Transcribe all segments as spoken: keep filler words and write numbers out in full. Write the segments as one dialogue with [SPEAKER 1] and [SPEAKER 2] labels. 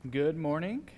[SPEAKER 1] Good morning.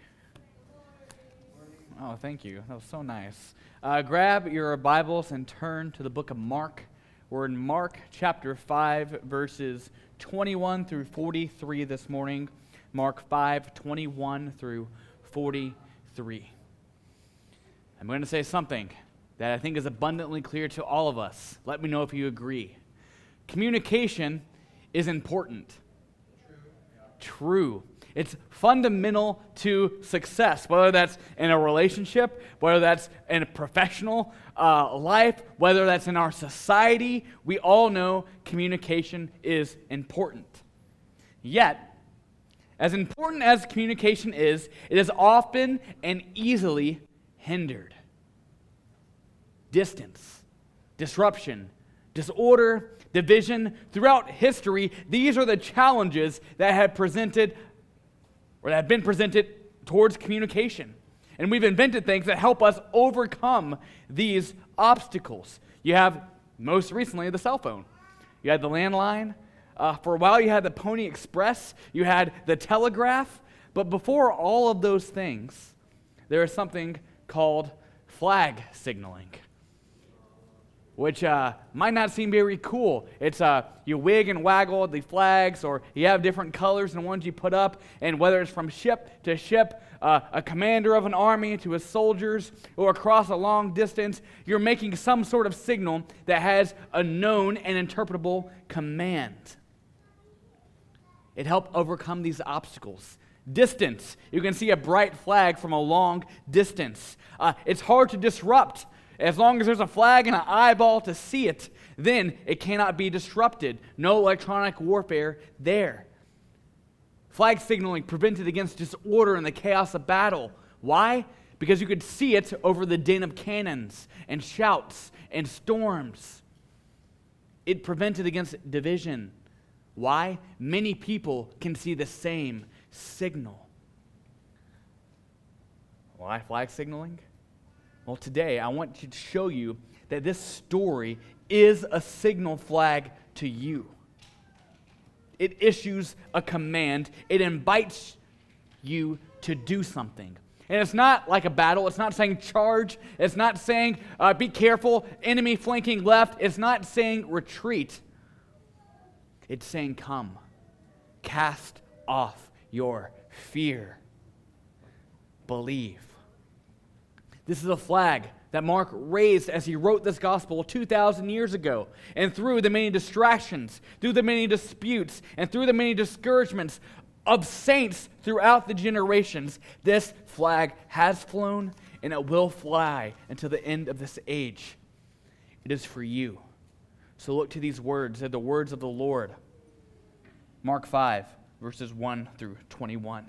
[SPEAKER 1] Oh, thank you. That was so nice. Uh, grab your Bibles and turn to the book of Mark. We're in Mark chapter five, verses twenty-one through forty-three this morning. Mark five, twenty-one through forty-three. I'm going to say something that I think is abundantly clear to all of us. Let me know if you agree. Communication is important. True. It's fundamental to success, whether that's in a relationship, whether that's in a professional uh, life, whether that's in our society. We all know communication is important. Yet, as important as communication is, it is often and easily hindered. Distance, disruption, disorder, division. Throughout history, these are the challenges that have presented or that have been presented towards communication. And we've invented things that help us overcome these obstacles. You have, most recently, the cell phone. You had the landline. Uh, for a while, you had the Pony Express. You had the telegraph. But before all of those things, there is something called flag signaling, which uh, might not seem very cool. It's uh, you wig and waggle the flags, or you have different colors and ones you put up, and whether it's from ship to ship, uh, a commander of an army to his soldiers, or across a long distance, you're making some sort of signal that has a known and interpretable command. It helped overcome these obstacles. Distance. You can see a bright flag from a long distance. Uh, it's hard to disrupt. As long as there's a flag and an eyeball to see it, then it cannot be disrupted. No electronic warfare there. Flag signaling prevented against disorder and the chaos of battle. Why? Because you could see it over the din of cannons and shouts and storms. It prevented against division. Why? Many people can see the same signal. Why flag signaling? Well, today I want to show you that this story is a signal flag to you. It issues a command. It invites you to do something. And it's not like a battle. It's not saying charge. It's not saying uh, be careful, enemy flanking left. It's not saying retreat. It's saying come. Cast off your fear. Believe. This is a flag that Mark raised as he wrote this gospel two thousand years ago. And through the many distractions, through the many disputes, and through the many discouragements of saints throughout the generations, this flag has flown and it will fly until the end of this age. It is for you. So look to these words. They're the words of the Lord. Mark five, verses one through twenty-one.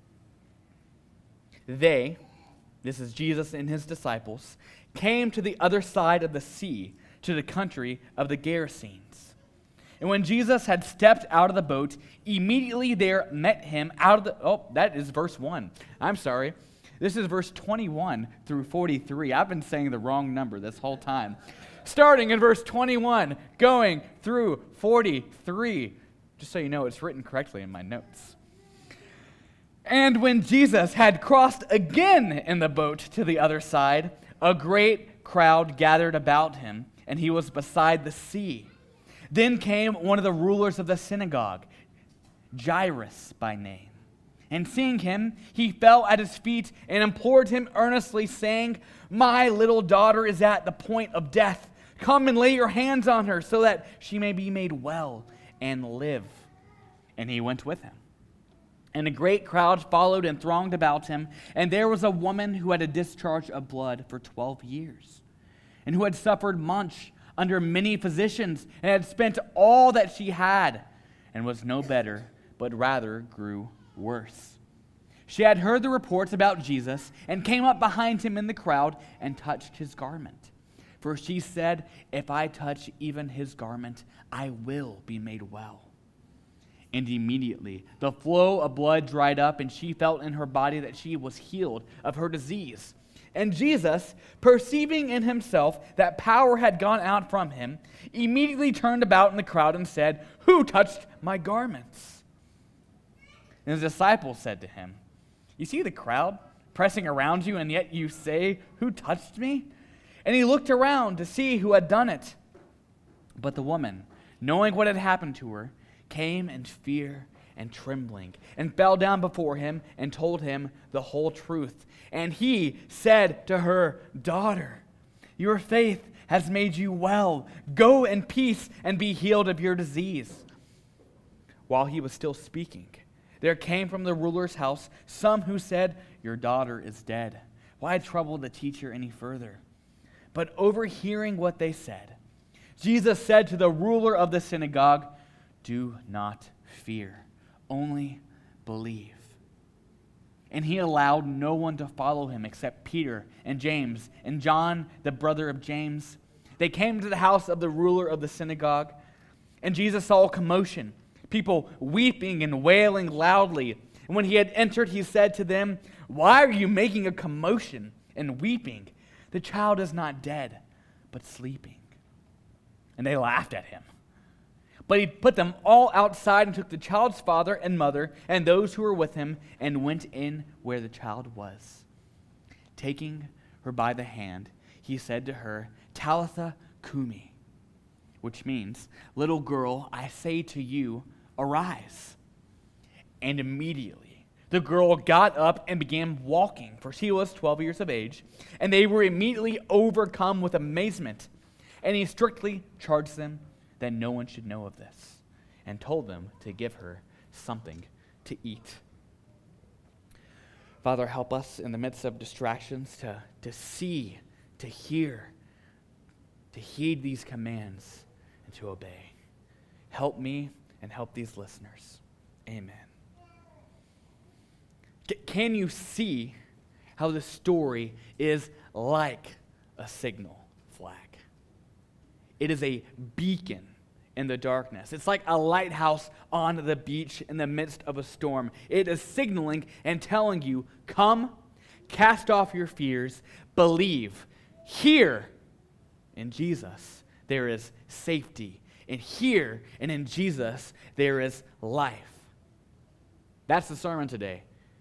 [SPEAKER 1] They... This is Jesus and his disciples, came to the other side of the sea, to the country of the Gerasenes. And when Jesus had stepped out of the boat, immediately there met him out of the... Oh, that is verse one. I'm sorry. This is verse twenty-one through forty-three. I've been saying the wrong number this whole time. Starting in verse twenty-one, going through forty-three. Just so you know, it's written correctly in my notes. And when Jesus had crossed again in the boat to the other side, a great crowd gathered about him, and he was beside the sea. Then came one of the rulers of the synagogue, Jairus by name. And seeing him, he fell at his feet and implored him earnestly, saying, "My little daughter is at the point of death. Come and lay your hands on her, so that she may be made well and live." And he went with him. And a great crowd followed and thronged about him. And there was a woman who had a discharge of blood for twelve years, and who had suffered much under many physicians, and had spent all that she had, and was no better, but rather grew worse. She had heard the reports about Jesus, and came up behind him in the crowd, and touched his garment. For she said, "If I touch even his garment, I will be made well." And immediately the flow of blood dried up, and she felt in her body that she was healed of her disease. And Jesus, perceiving in himself that power had gone out from him, immediately turned about in the crowd and said, "Who touched my garments?" And his disciples said to him, You see the crowd pressing around you, and yet you say, 'Who touched me?' And he looked around to see who had done it. But the woman, knowing what had happened to her, came in fear and trembling, and fell down before him and told him the whole truth. And he said to her, 'Daughter, your faith has made you well. Go in peace and be healed of your disease.' While he was still speaking, there came from the ruler's house some who said, 'Your daughter is dead. Why trouble the teacher any further?' But overhearing what they said, Jesus said to the ruler of the synagogue, 'Do not fear, only believe.' And he allowed no one to follow him except Peter and James and John, the brother of James. They came to the house of the ruler of the synagogue, and Jesus saw a commotion, people weeping and wailing loudly. And when he had entered, he said to them, 'Why are you making a commotion and weeping? The child is not dead, but sleeping.' And they laughed at him. But he put them all outside and took the child's father and mother and those who were with him and went in where the child was. Taking her by the hand, he said to her, 'Talitha cumi,' which means, 'Little girl, I say to you, arise.' And immediately the girl got up and began walking, for she was twelve years of age, and they were immediately overcome with amazement. And he strictly charged them that no one should know of this, and told them to give her something to eat." Father, help us in the midst of distractions to, to see, to hear, to heed these commands, and to obey. Help me and help these listeners. Amen. C- can you see how the story is like a signal flag? It is a beacon in the darkness. It's like a lighthouse on the beach in the midst of a storm. It is signaling and telling you, come, cast off your fears, believe. Here in Jesus there is safety. And here and in Jesus there is life. That's the sermon today.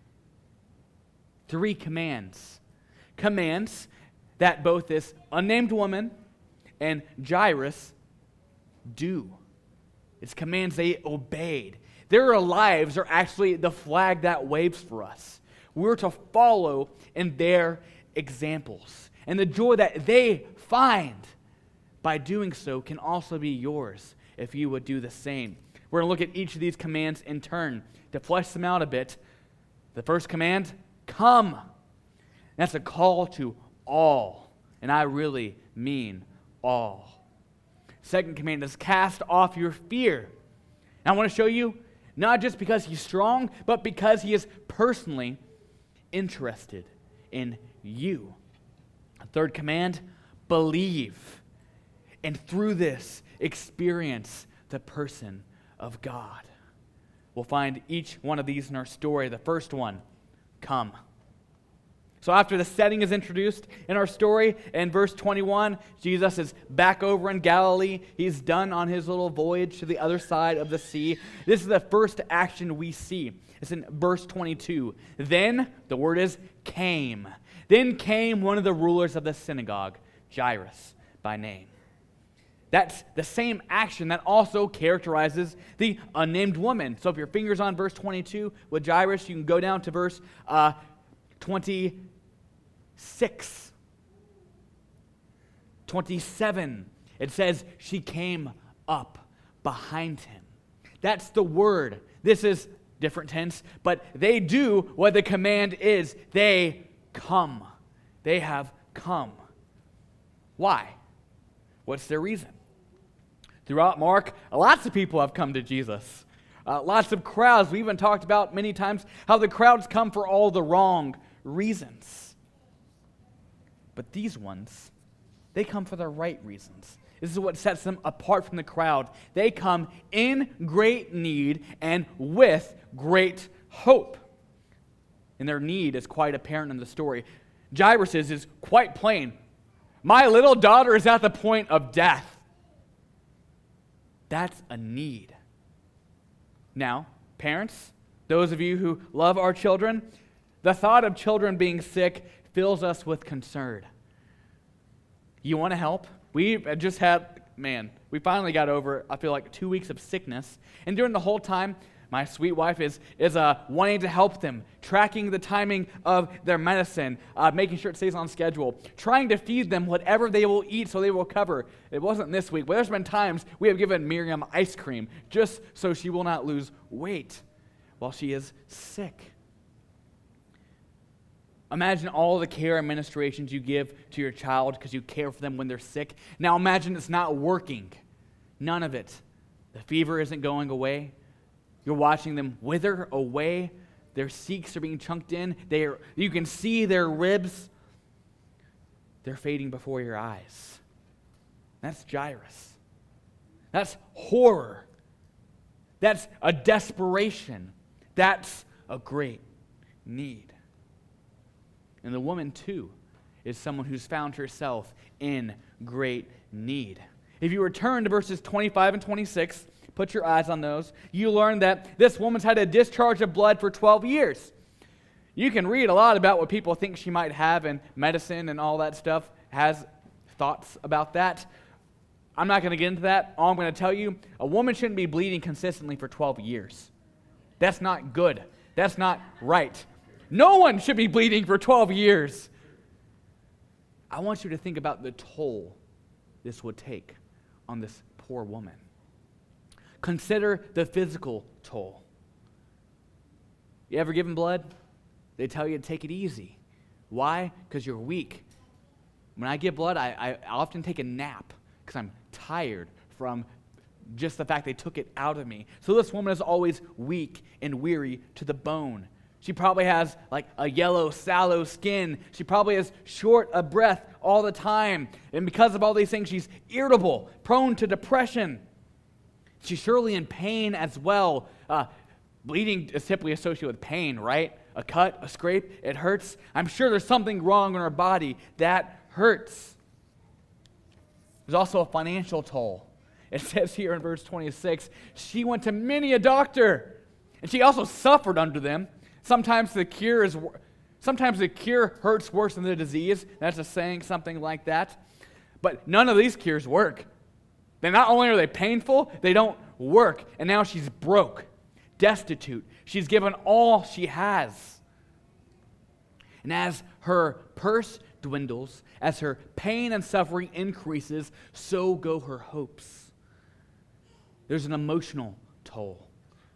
[SPEAKER 1] Three commands. Commands that both this unnamed woman and Jairus do. It's commands they obeyed. Their lives are actually the flag that waves for us. We're to follow in their examples. And the joy that they find by doing so can also be yours if you would do the same. We're going to look at each of these commands in turn. To flesh them out a bit, the first command, come. That's a call to all. And I really mean all. Second command is cast off your fear. And I want to show you, not just because he's strong, but because he is personally interested in you. Third command, believe. And through this, experience the person of God. We'll find each one of these in our story. The first one, come. So after the setting is introduced in our story, in verse twenty-one, Jesus is back over in Galilee. He's done on his little voyage to the other side of the sea. This is the first action we see. It's in verse twenty-two. Then, the word is came. Then came one of the rulers of the synagogue, Jairus by name. That's the same action that also characterizes the unnamed woman. So if your finger's on verse twenty-two with Jairus, you can go down to verse uh, twenty-six, twenty-seven. It says she came up behind him. That's the word. This is different tense, but they do what the command is. They come. They have come. Why? What's their reason? Throughout Mark, lots of people have come to Jesus. Uh, lots of crowds. We even talked about many times how the crowds come for all the wrong reasons. But these ones, they come for the right reasons. This is what sets them apart from the crowd. They come in great need and with great hope. And their need is quite apparent in the story. Jairus' is quite plain. My little daughter is at the point of death. That's a need. Now, parents, those of you who love our children, The thought of children being sick fills us with concern. You want to help? We just had, man, we finally got over, I feel like, two weeks of sickness. And during the whole time, my sweet wife is is uh, wanting to help them, tracking the timing of their medicine, uh, making sure it stays on schedule, trying to feed them whatever they will eat so they will recover. It wasn't this week, but there's been times we have given Miriam ice cream just so she will not lose weight while she is sick. Imagine all the care and ministrations you give to your child because you care for them when they're sick. Now imagine it's not working. None of it. The fever isn't going away. You're watching them wither away. Their cheeks are being chunked in. They are, you can see their ribs. They're fading before your eyes. That's Jairus. That's horror. That's a desperation. That's a great need. And the woman, too, is someone who's found herself in great need. If you return to verses twenty-five and twenty-six, put your eyes on those, you learn that this woman's had a discharge of blood for twelve years. You can read a lot about what people think she might have in medicine and all that stuff, has thoughts about that. I'm not going to get into that. All I'm going to tell you, a woman shouldn't be bleeding consistently for twelve years. That's not good. That's not right. No one should be bleeding for twelve years. I want you to think about the toll this would take on this poor woman. Consider the physical toll. You ever given blood? They tell you to take it easy. Why? Because you're weak. When I give blood, I, I often take a nap because I'm tired from just the fact they took it out of me. So this woman is always weak and weary to the bone. She probably has like a yellow, sallow skin. She probably has short of breath all the time. And because of all these things, she's irritable, prone to depression. She's surely in pain as well. Uh, bleeding is typically associated with pain, right? A cut, a scrape, it hurts. I'm sure there's something wrong in her body that hurts. There's also a financial toll. It says here in verse twenty-six, she went to many a doctor, and she also suffered under them. Sometimes the cure is, sometimes the cure hurts worse than the disease. That's just saying something like that. But none of these cures work. They not only are they painful, they don't work. And now she's broke, destitute. She's given all she has. And as her purse dwindles, as her pain and suffering increases, so go her hopes. There's an emotional toll.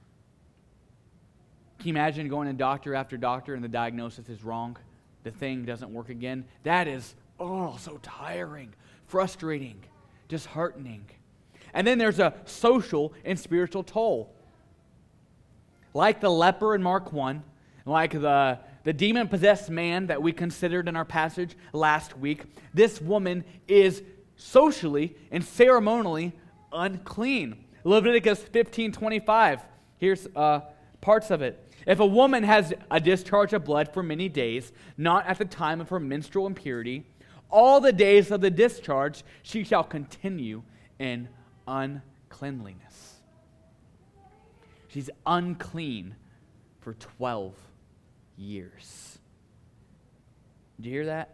[SPEAKER 1] Can you imagine going to doctor after doctor and the diagnosis is wrong? The thing doesn't work again? That is, oh, so tiring, frustrating, disheartening. And then there's a social and spiritual toll. Like the leper in Mark one, like the, the demon-possessed man that we considered in our passage last week, this woman is socially and ceremonially unclean. Leviticus fifteen twenty-five. Here's uh, parts of it. If a woman has a discharge of blood for many days, not at the time of her menstrual impurity, all the days of the discharge she shall continue in uncleanliness. She's unclean for twelve years. Did you hear that?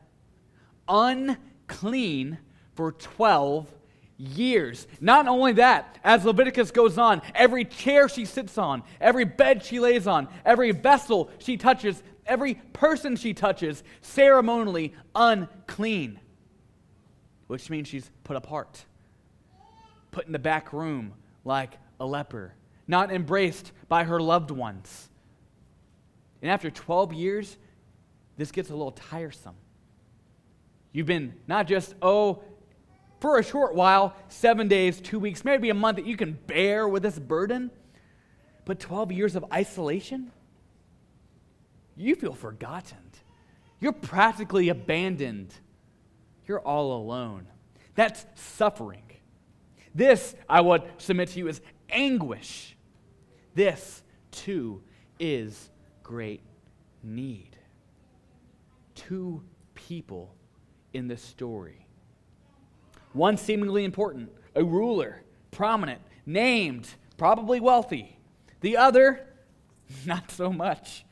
[SPEAKER 1] Unclean for twelve years. Not only that, as Leviticus goes on, every chair she sits on, every bed she lays on, every vessel she touches, every person she touches, ceremonially unclean. Which means she's put apart, put in the back room like a leper, not embraced by her loved ones. And after twelve years, this gets a little tiresome. You've been not just, oh, for a short while, seven days, two weeks, maybe a month that you can bear with this burden, but twelve years of isolation? You feel forgotten. You're practically abandoned. You're all alone. That's suffering. This, I would submit to you, is anguish. This, too, is great need. Two people in this story. One seemingly important, a ruler, prominent, named, probably wealthy. The other, not so much.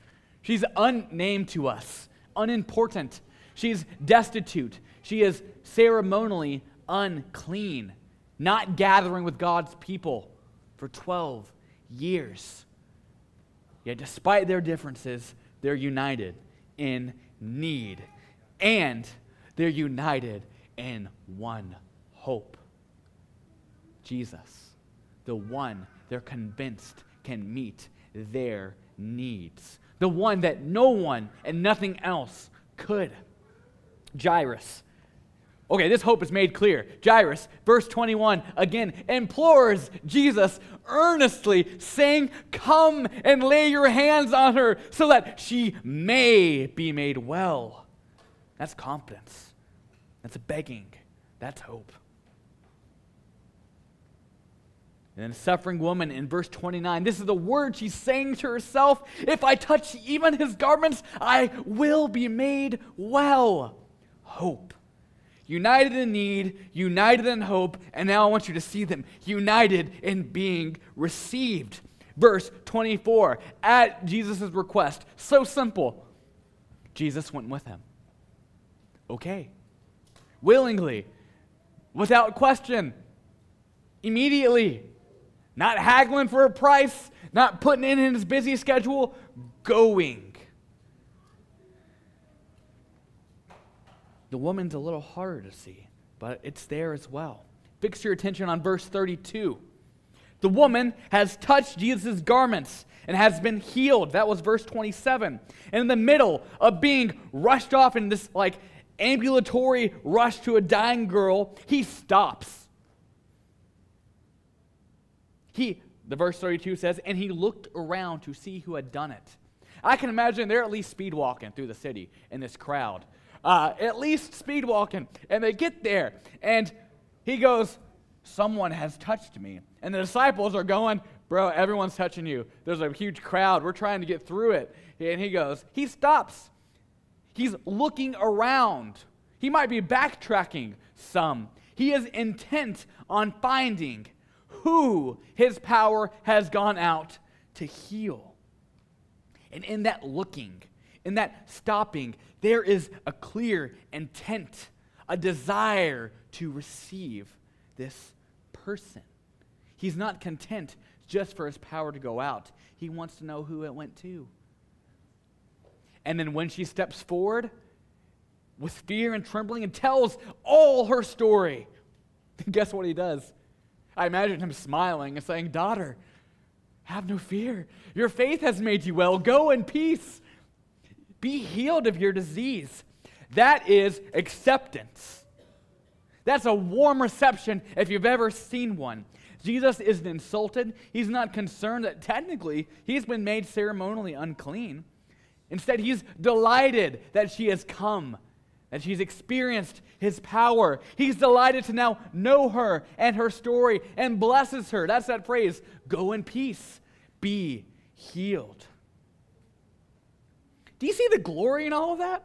[SPEAKER 1] She's unnamed to us, unimportant. She's destitute. She is ceremonially unclean, not gathering with God's people for twelve years. Yet despite their differences, they're united in need. And they're united in one hope. Jesus, the one they're convinced can meet their needs. The one that no one and nothing else could. Jairus. Okay, this hope is made clear. Jairus, verse twenty-one, again, implores Jesus earnestly, saying, "Come and lay your hands on her so that she may be made well." That's confidence. That's begging. That's hope. And then the suffering woman in verse twenty-nine, this is the word she's saying to herself, "If I touch even his garments, I will be made well." Hope. United in need, united in hope, and now I want you to see them united in being received. Verse twenty-four, at Jesus' request, so simple, Jesus went with him. Okay. Willingly, without question, immediately, not haggling for a price, not putting it in his busy schedule, going. The woman's a little harder to see, but it's there as well. Fix your attention on verse thirty-two. The woman has touched Jesus' garments and has been healed. That was verse twenty-seven. And in the middle of being rushed off in this like ambulatory rush to a dying girl, he stops. He, the verse thirty-two says, and he looked around to see who had done it. I can imagine they're at least speed walking through the city in this crowd. Uh, at least speed walking. And they get there, and he goes, "Someone has touched me." And the disciples are going, "Bro, everyone's touching you. There's a huge crowd. We're trying to get through it." And he goes, he stops. He's looking around. He might be backtracking some. He is intent on finding who his power has gone out to heal. And in that looking, in that stopping, there is a clear intent, a desire to receive this person. He's not content just for his power to go out. He wants to know who it went to. And then when she steps forward with fear and trembling and tells all her story, guess what he does? I imagine him smiling and saying, "Daughter, have no fear. Your faith has made you well. Go in peace. Be healed of your disease." That is acceptance. That's a warm reception if you've ever seen one. Jesus isn't insulted. He's not concerned that technically he's been made ceremonially unclean. Instead, he's delighted that she has come, that she's experienced his power. He's delighted to now know her and her story and blesses her. That's that phrase, "Go in peace, be healed." Do you see the glory in all of that?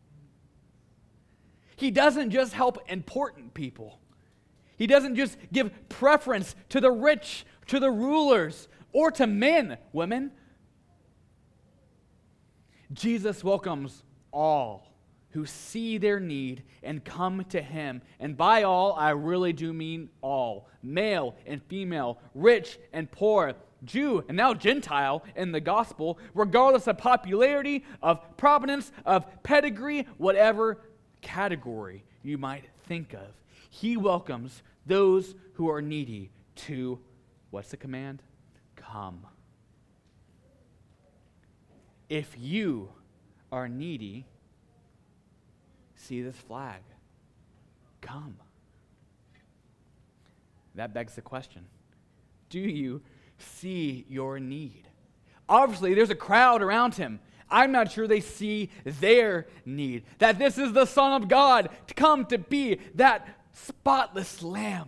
[SPEAKER 1] He doesn't just help important people. He doesn't just give preference to the rich, to the rulers, or to men, women. Jesus welcomes all who see their need and come to him. And by all, I really do mean all. Male and female, rich and poor, Jew and now Gentile in the gospel, regardless of popularity, of provenance, of pedigree, whatever category you might think of. He welcomes those who are needy to, what's the command? Come. If you are needy, see this flag. Come. That begs the question, do you see your need? Obviously, there's a crowd around him. I'm not sure they see their need. That this is the Son of God to come to be that spotless lamb.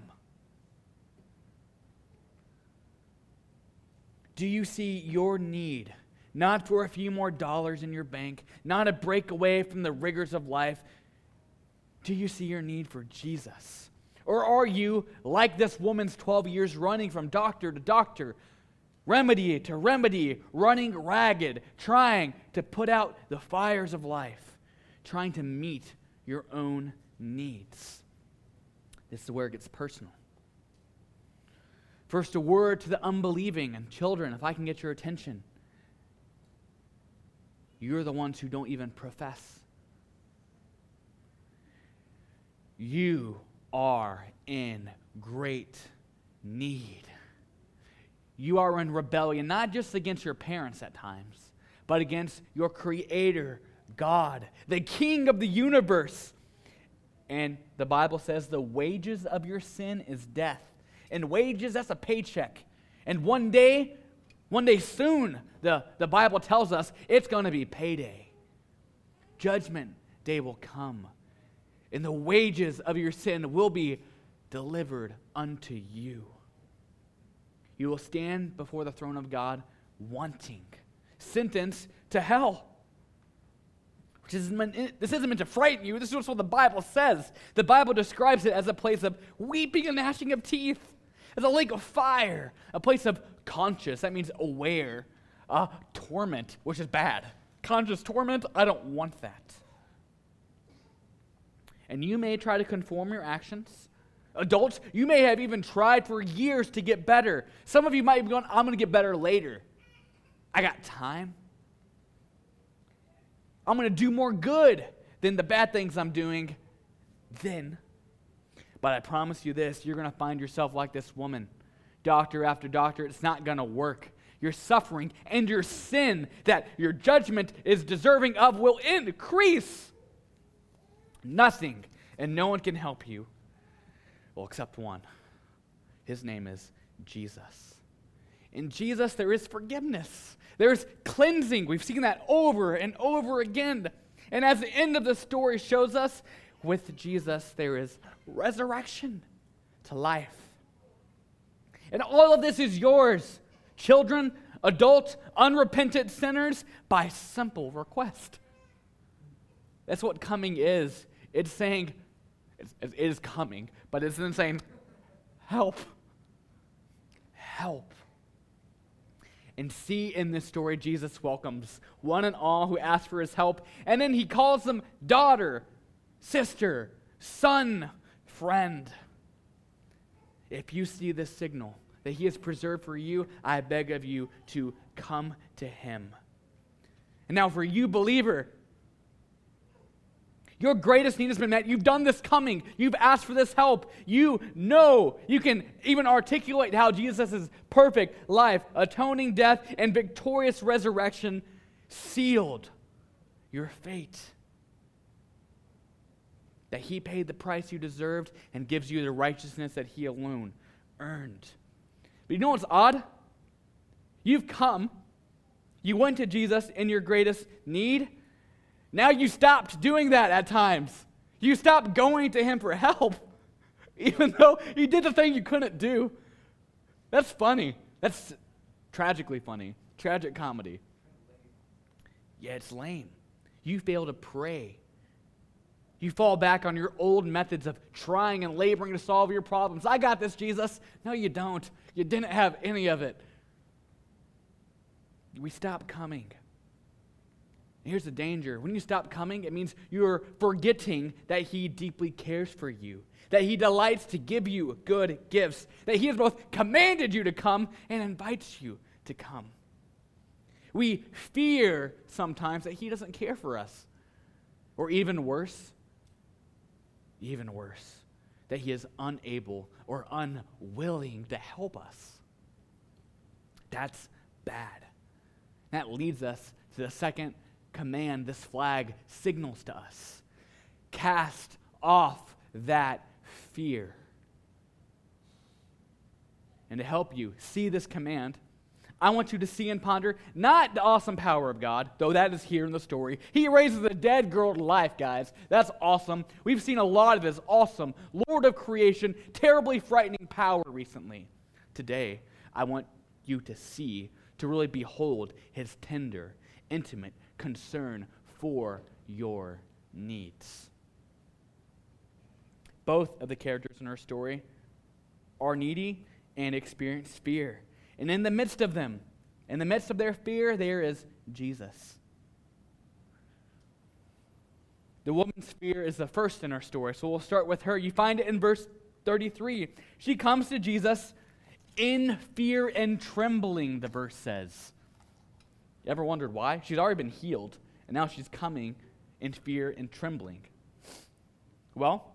[SPEAKER 1] Do you see your need? Not for a few more dollars in your bank, not a break away from the rigors of life. Do you see your need for Jesus? Or are you, like this woman's twelve years running from doctor to doctor, remedy to remedy, running ragged, trying to put out the fires of life, trying to meet your own needs. This is where it gets personal. First, a word to the unbelieving, and children, if I can get your attention. You're the ones who don't even profess. You are in great need. You are in rebellion, not just against your parents at times, but against your Creator, God, the King of the universe. And the Bible says the wages of your sin is death. And wages, that's a paycheck. And one day, one day soon, the, the Bible tells us it's going to be payday. Judgment day will come. And the wages of your sin will be delivered unto you. You will stand before the throne of God wanting, sentenced to hell. Which is meant, this isn't meant to frighten you. This is what the Bible says. The Bible describes it as a place of weeping and gnashing of teeth, as a lake of fire, a place of conscious, that means aware, uh, torment, which is bad. Conscious torment, I don't want that. And you may try to conform your actions. Adults, you may have even tried for years to get better. Some of you might be going, I'm going to get better later. I got time. I'm going to do more good than the bad things I'm doing then. But I promise you this, you're going to find yourself like this woman. Doctor after doctor, it's not going to work. Your suffering and your sin that your judgment is deserving of will increase. Nothing and no one can help you. Well, except one. His name is Jesus. In Jesus, there is forgiveness. There's cleansing. We've seen that over and over again. And as the end of the story shows us, with Jesus, there is resurrection to life. And all of this is yours, children, adult, unrepentant sinners, by simple request. That's what coming is. It's saying, it's, it is coming, but it's then saying, help. Help. And see, in this story, Jesus welcomes one and all who ask for his help, and then he calls them daughter, sister, son, friend. If you see this signal that he has preserved for you, I beg of you to come to him. And now for you, believer, your greatest need has been met. You've done this coming. You've asked for this help. You know, you can even articulate how Jesus' perfect life, atoning death, and victorious resurrection sealed your fate. That he paid the price you deserved and gives you the righteousness that he alone earned. But you know what's odd? You've come, you went to Jesus in your greatest need. Now you stopped doing that at times. You stopped going to him for help, even though you did the thing you couldn't do. That's funny. That's tragically funny. Tragic comedy. Yeah, it's lame. You fail to pray. You fall back on your old methods of trying and laboring to solve your problems. I got this, Jesus. No, you don't. You didn't have any of it. We stop coming. Here's the danger. When you stop coming, it means you're forgetting that he deeply cares for you, that he delights to give you good gifts, that he has both commanded you to come and invites you to come. We fear sometimes that he doesn't care for us, or even worse, even worse, that he is unable or unwilling to help us. That's bad. That leads us to the second command this flag signals to us. Cast off that fear. And to help you see this command, I want you to see and ponder not the awesome power of God, though that is here in the story. He raises a dead girl to life, guys. That's awesome. We've seen a lot of his awesome Lord of creation, terribly frightening power recently. Today, I want you to see, to really behold his tender, intimate concern for your needs. Both of the characters in our story are needy and experience fear. And in the midst of them, in the midst of their fear, there is Jesus. The woman's fear is the first in our story, so we'll start with her. You find it in verse thirty-three. She comes to Jesus in fear and trembling, the verse says. You ever wondered why? She's already been healed, and now she's coming in fear and trembling. Well,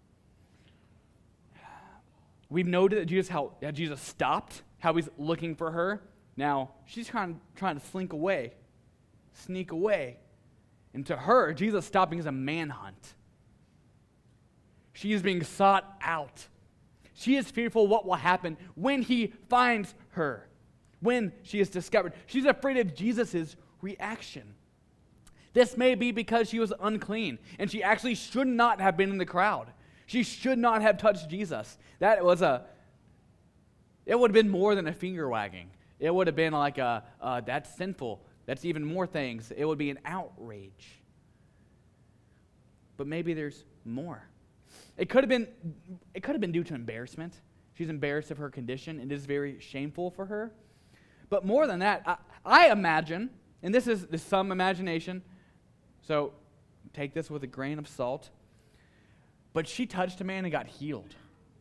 [SPEAKER 1] we've noted that Jesus, how, how Jesus stopped, how he's looking for her. Now, she's trying, trying to slink away, sneak away. And to her, Jesus stopping is a manhunt. She is being sought out. She is fearful what will happen when he finds her, when she is discovered. She's afraid of Jesus' reaction. This may be because she was unclean, and she actually should not have been in the crowd. She should not have touched Jesus. That was a, it would have been more than a finger wagging. It would have been like a, uh, that's sinful. That's even more things. It would be an outrage. But maybe there's more. It could have been, it could have been due to embarrassment. She's embarrassed of her condition. It is very shameful for her. But more than that, I, I imagine, and this is, this is some imagination, so take this with a grain of salt, but she touched a man and got healed.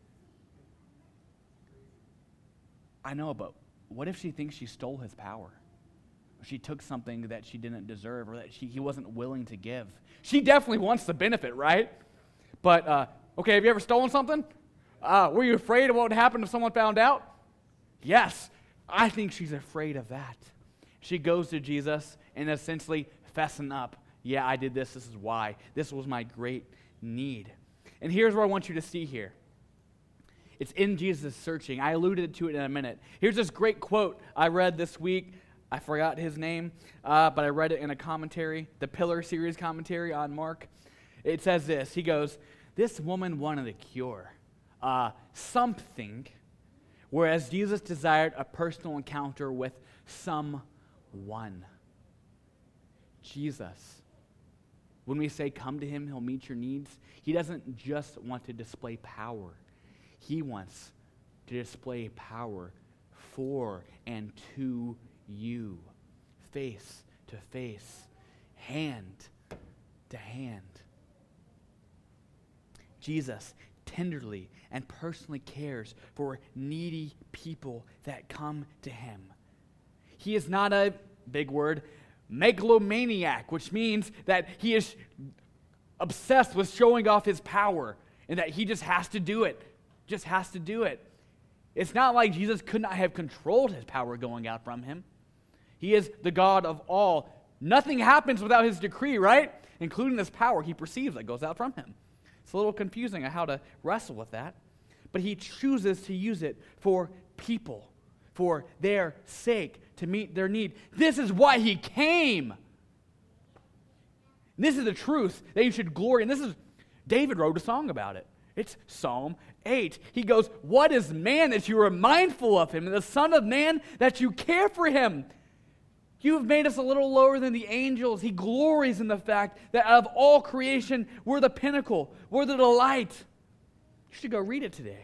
[SPEAKER 1] I know, but what if she thinks she stole his power? Or she took something that she didn't deserve, or that she, he wasn't willing to give? She definitely wants the benefit, right? But, uh, okay, have you ever stolen something? Uh, were you afraid of what would happen if someone found out? Yes, I think she's afraid of that. She goes to Jesus and essentially fessing up. Yeah, I did this. This is why. This was my great need. And here's what I want you to see here. It's in Jesus' searching. I alluded to it in a minute. Here's this great quote I read this week. I forgot his name, uh, but I read it in a commentary, the Pillar series commentary on Mark. It says this. He goes, this woman wanted a cure, uh, something, whereas Jesus desired a personal encounter with someone. Jesus. When we say come to him, he'll meet your needs, he doesn't just want to display power. He wants to display power for and to you, face to face, hand to hand. Jesus tenderly and personally cares for needy people that come to him. He is not a, big word, megalomaniac, which means that he is obsessed with showing off his power and that he just has to do it, just has to do it. It's not like Jesus could not have controlled his power going out from him. He is the God of all. Nothing happens without his decree, right? Including this power he perceives that goes out from him. It's a little confusing on how to wrestle with that. But he chooses to use it for people, for their sake, to meet their need. This is why he came. This is the truth that you should glory in. This is, David wrote a song about it. It's Psalm eight. He goes, what is man that you are mindful of him, and the son of man that you care for him? You have made us a little lower than the angels. He glories in the fact that out of all creation, we're the pinnacle. We're the delight. You should go read it today.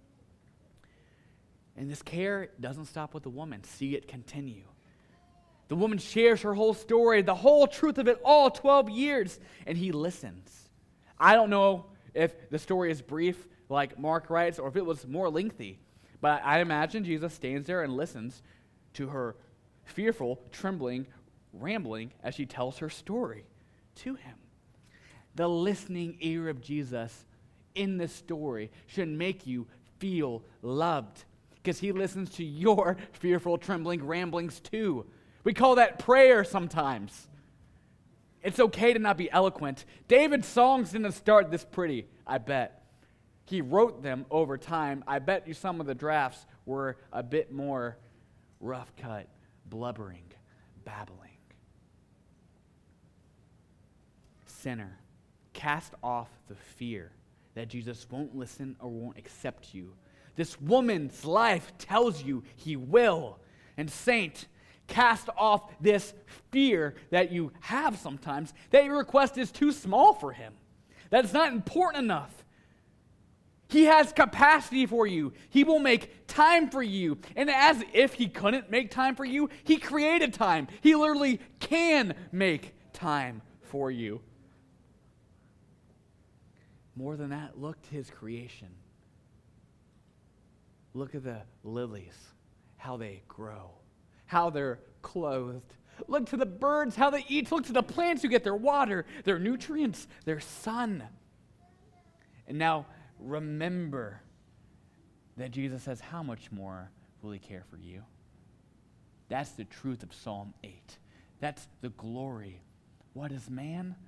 [SPEAKER 1] And this care doesn't stop with the woman. See it continue. The woman shares her whole story, the whole truth of it all, twelve years, and he listens. I don't know if the story is brief, like Mark writes, or if it was more lengthy, but I imagine Jesus stands there and listens to her fearful, trembling, rambling as she tells her story to him. The listening ear of Jesus in this story should make you feel loved, because he listens to your fearful, trembling ramblings too. We call that prayer sometimes. It's okay to not be eloquent. David's songs didn't start this pretty, I bet. He wrote them over time. I bet you some of the drafts were a bit more rough cut, blubbering, babbling. Sinner, cast off the fear that Jesus won't listen or won't accept you. This woman's life tells you he will. And saint, cast off this fear that you have sometimes, that your request is too small for him, that it's not important enough. He has capacity for you. He will make time for you. And as if he couldn't make time for you, he created time. He literally can make time for you. More than that, look to his creation. Look at the lilies, how they grow, how they're clothed. Look to the birds, how they eat. Look to the plants who get their water, their nutrients, their sun. And now remember that Jesus says, how much more will he care for you? That's the truth of Psalm eight. That's the glory. What is man?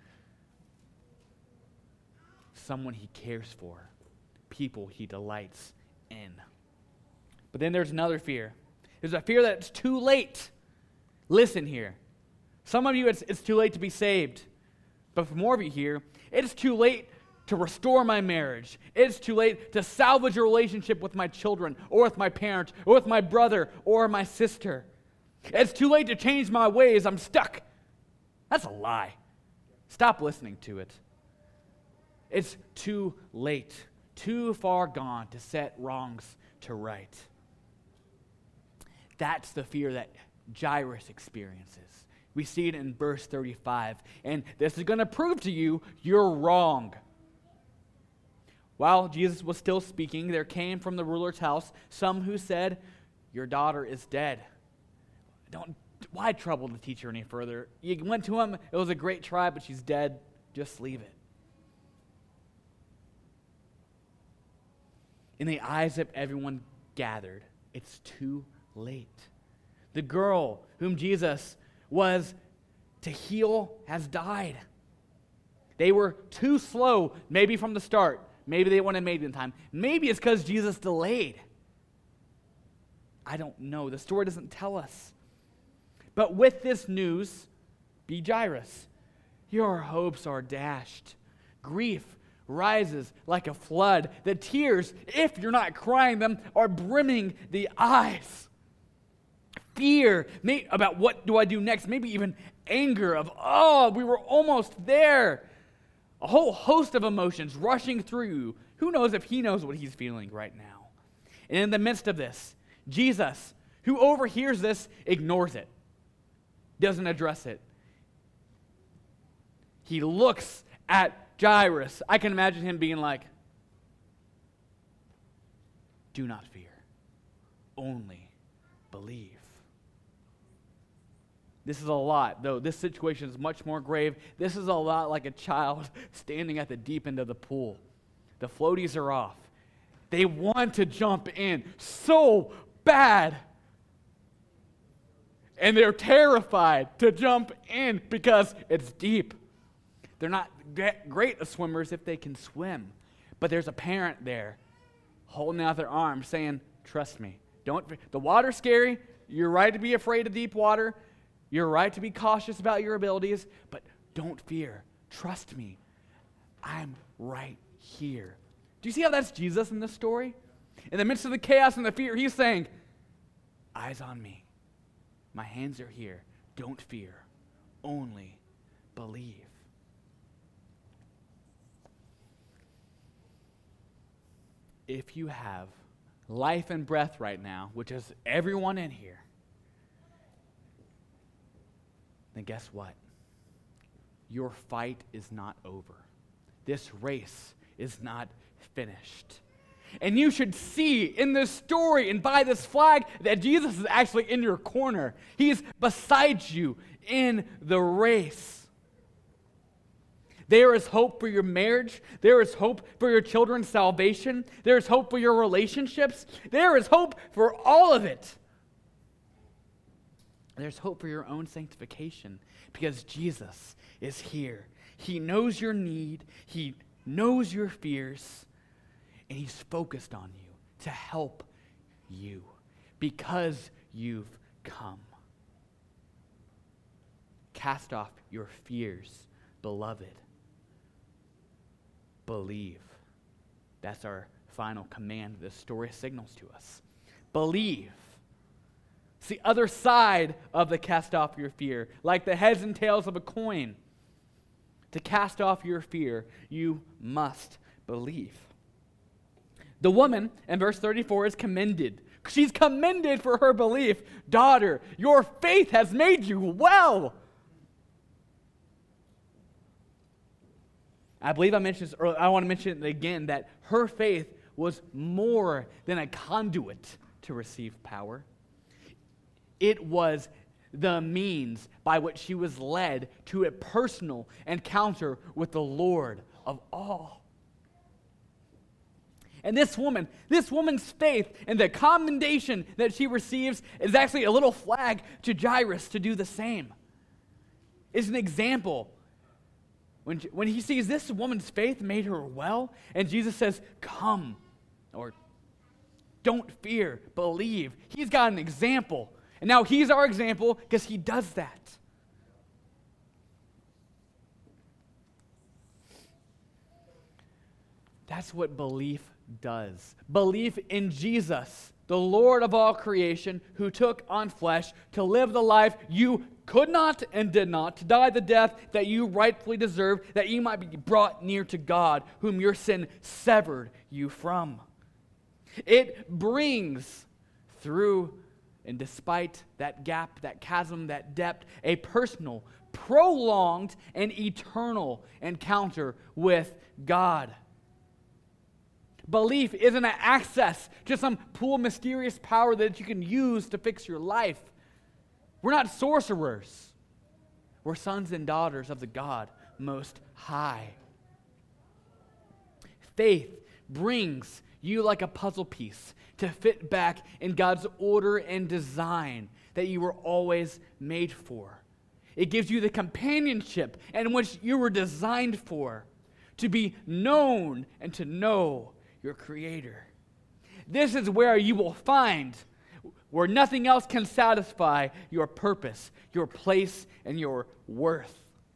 [SPEAKER 1] Someone he cares for, people he delights in. But then there's another fear. There's a fear that it's too late. Listen here. Some of you, it's, it's too late to be saved. But for more of you here, it's too late to restore my marriage. It's too late to salvage a relationship with my children, or with my parent, or with my brother, or my sister. It's too late to change my ways. I'm stuck. That's a lie. Stop listening to it. It's too late, too far gone to set wrongs to right. That's the fear that Jairus experiences. We see it in verse thirty-five. And this is going to prove to you you're wrong. While Jesus was still speaking, there came from the ruler's house some who said, your daughter is dead. Don't, why trouble the teacher any further? You went to him, it was a great try, but she's dead. Just leave it. In the eyes of everyone gathered, it's too late. The girl whom Jesus was to heal has died. They were too slow, maybe from the start. Maybe they wouldn't have made it in time. Maybe it's because Jesus delayed. I don't know. The story doesn't tell us. But with this news, be Jairus. Your hopes are dashed. Grief rises like a flood. The tears, if you're not crying them, are brimming the eyes. Fear may, about what do I do next, maybe even anger of, oh, we were almost there. A whole host of emotions rushing through you. Who knows if he knows what he's feeling right now? And in the midst of this, Jesus, who overhears this, ignores it, doesn't address it. He looks at Jairus. I can imagine him being like, do not fear, only believe. This is a lot, though this situation is much more grave. This is a lot like a child standing at the deep end of the pool. The floaties are off. They want to jump in so bad. And they're terrified to jump in because it's deep. They're not great swimmers if they can swim. But there's a parent there holding out their arm saying, trust me. Don't. The water's scary. You're right to be afraid of deep water. You're right to be cautious about your abilities, but don't fear. Trust me. I'm right here. Do you see how that's Jesus in this story? In the midst of the chaos and the fear, he's saying, eyes on me. My hands are here. Don't fear. Only believe. If you have life and breath right now, which is everyone in here, then guess what? Your fight is not over. This race is not finished. And you should see in this story and by this flag that Jesus is actually in your corner. He's beside you in the race. There is hope for your marriage. There is hope for your children's salvation. There is hope for your relationships. There is hope for all of it. There's hope for your own sanctification because Jesus is here. He knows your need. He knows your fears. And he's focused on you to help you because you've come. Cast off your fears, beloved. Believe. That's our final command this story signals to us. Believe. It's the other side of the cast off your fear, like the heads and tails of a coin. To cast off your fear, you must believe. The woman in verse thirty-four is commended. She's commended for her belief. Daughter, your faith has made you well. I believe I mentioned this earlier. I want to mention it again, that her faith was more than a conduit to receive power. It was the means by which she was led to a personal encounter with the Lord of all. And this woman, this woman's faith and the commendation that she receives is actually a little flag to Jairus to do the same. It's an example. When, when he sees this woman's faith made her well, and Jesus says, come, or don't fear, believe. He's got an example. And now he's our example because he does that. That's what belief does. Belief in Jesus, the Lord of all creation, who took on flesh to live the life you could not and did not, to die the death that you rightfully deserve, that you might be brought near to God, whom your sin severed you from. It brings through and despite that gap, that chasm, that depth, a personal, prolonged, and eternal encounter with God. Belief isn't an access to some cool, mysterious power that you can use to fix your life. We're not sorcerers. We're sons and daughters of the God Most High. Faith brings you like a puzzle piece to fit back in God's order and design that you were always made for. It gives you the companionship in which you were designed for, to be known and to know your Creator. This is where you will find where nothing else can satisfy your purpose, your place, and your worth.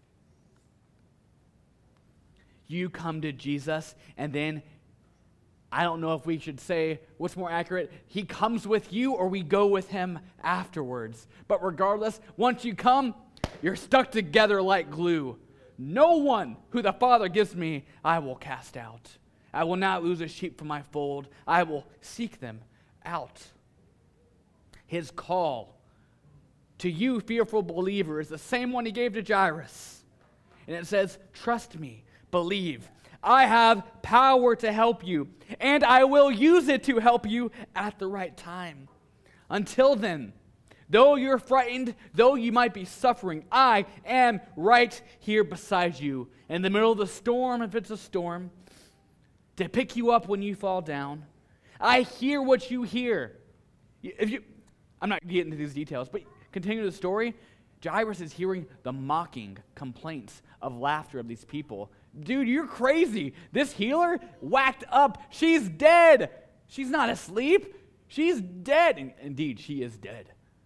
[SPEAKER 1] You come to Jesus, and then I don't know if we should say what's more accurate. He comes with you or we go with him afterwards. But regardless, once you come, you're stuck together like glue. No one who the Father gives me, I will cast out. I will not lose a sheep from my fold. I will seek them out. His call to you, fearful believer, is the same one he gave to Jairus. And it says, trust me, believe. I have power to help you, and I will use it to help you at the right time. Until then, though you're frightened, though you might be suffering, I am right here beside you. In the middle of the storm, if it's a storm, to pick you up when you fall down. I hear what you hear. If you, I'm not getting into these details, but continue the story. Jairus is hearing the mocking complaints of laughter of these people. Dude, you're crazy. This healer whacked up. She's dead. She's not asleep. She's dead. And indeed, she is dead.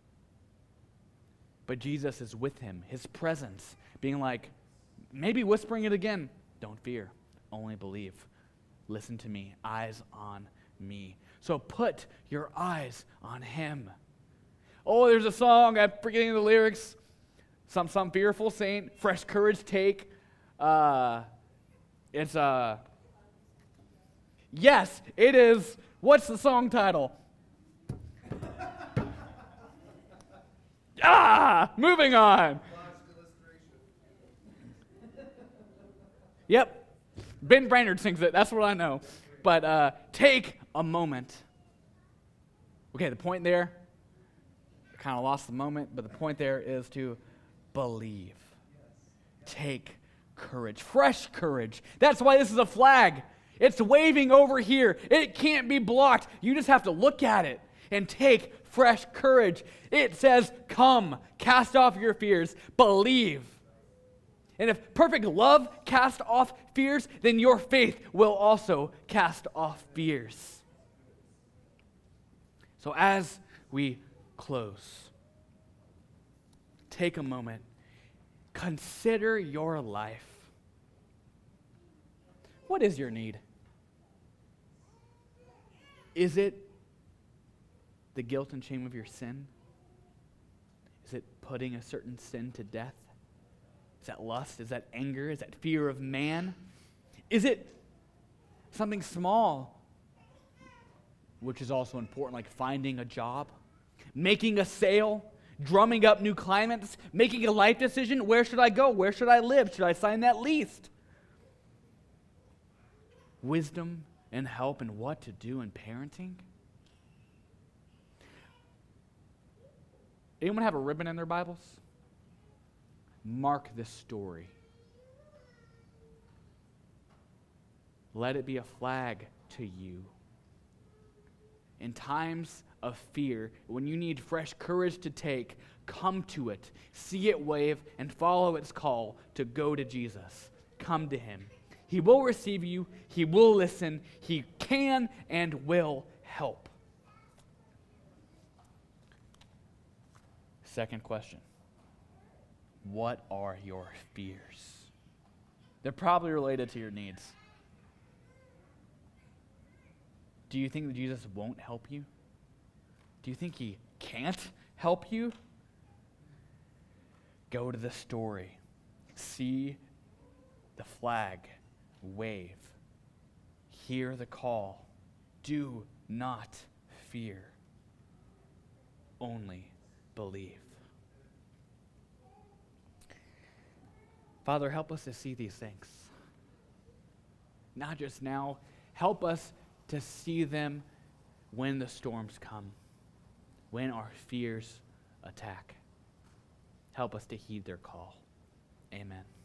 [SPEAKER 1] But Jesus is with him, his presence, being like, maybe whispering it again. Don't fear, only believe. Listen to me, eyes on me. So put your eyes on him. Oh, there's a song, I'm forgetting the lyrics. Some some fearful saint, fresh courage take. Uh, it's uh Yes, it is. What's the song title? ah, moving on. Yep. Ben Brainerd sings it. That's what I know. But uh, take a moment. Okay, the point there, I kind of lost the moment, but the point there is to believe. Take courage. Fresh courage. That's why this is a flag. It's waving over here. It can't be blocked. You just have to look at it and take fresh courage. It says, come, cast off your fears, believe. And if perfect love casts off fears, then your faith will also cast off fears. So as we close, take a moment, consider your life. What is your need? Is it the guilt and shame of your sin? Is it putting a certain sin to death? Is that lust? Is that anger? Is that fear of man? Is it something small which is also important, like finding a job, making a sale, drumming up new clients, making a life decision. Where should I go? Where should I live? Should I sign that lease? Wisdom and help in what to do in parenting. Anyone have a ribbon in their Bibles? Mark this story. Let it be a flag to you. In times of fear, when you need fresh courage to take, come to it, see it wave, and follow its call to go to Jesus. Come to him. He will receive you. He will listen. He can and will help. Second question. What are your fears? They're probably related to your needs. Do you think that Jesus won't help you? Do you think he can't help you? Go to the story. See the flag wave. Hear the call. Do not fear. Only believe. Father, help us to see these things. Not just now. Help us to see them when the storms come, when our fears attack. Help us to heed their call. Amen.